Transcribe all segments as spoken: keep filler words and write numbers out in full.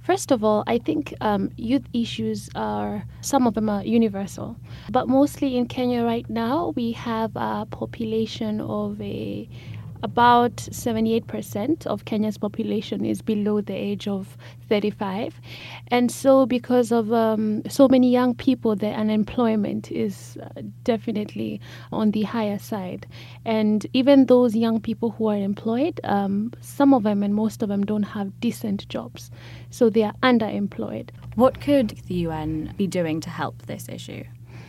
First of all, I think um, youth issues are, some of them are universal. But mostly in Kenya right now, we have a population of a about seventy-eight percent of Kenya's population is below the age of thirty-five. And so, because of um, so many young people, the unemployment is uh, definitely on the higher side. And even those young people who are employed, um, some of them and most of them don't have decent jobs. So, they are underemployed. What could the U N be doing to help this issue?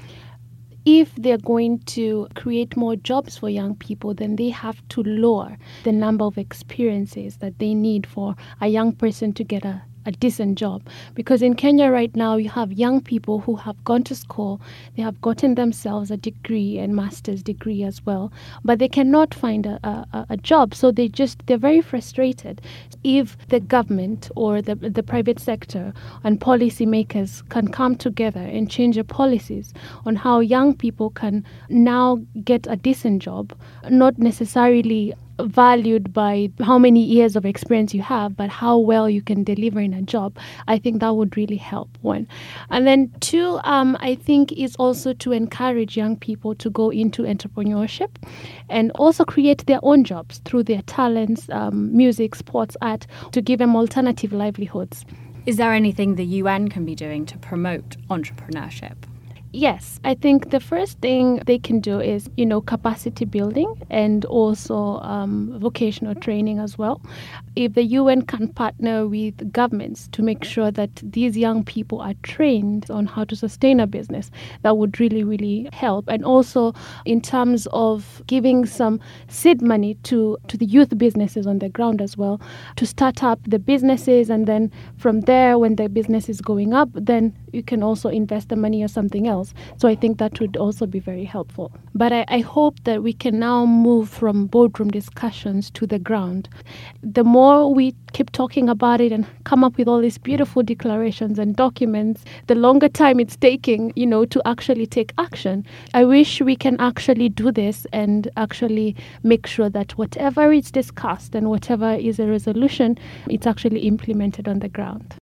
If they're going to create more jobs for young people, then they have to lower the number of experiences that they need for a young person to get a, a decent job. Because in Kenya right now, you have young people who have gone to school, they have gotten themselves a degree and master's degree as well, but they cannot find a, a, a job. So they just, they're very frustrated. If the government or the, the private sector and policymakers can come together and change their policies on how young people can now get a decent job, not necessarily valued by how many years of experience you have, but how well you can deliver in a job, I think that would really help, one. And then two, um, I think is also to encourage young people to go into entrepreneurship and also create their own jobs through their talents, um, music, sports, art, to give them alternative livelihoods. Is there anything the U N can be doing to promote entrepreneurship? Yes, I think the first thing they can do is, you know, capacity building and also um, vocational training as well. If the U N can partner with governments to make sure that these young people are trained on how to sustain a business, that would really, really help. And also in terms of giving some seed money to, to the youth businesses on the ground as well, to start up the businesses, and then from there, when the business is going up, then you can also invest the money or something else. So I think that would also be very helpful. But I, I hope that we can now move from boardroom discussions to the ground. The more we keep talking about it and come up with all these beautiful declarations and documents, the longer time it's taking, you know, to actually take action. I wish we can actually do this and actually make sure that whatever is discussed and whatever is a resolution, it's actually implemented on the ground.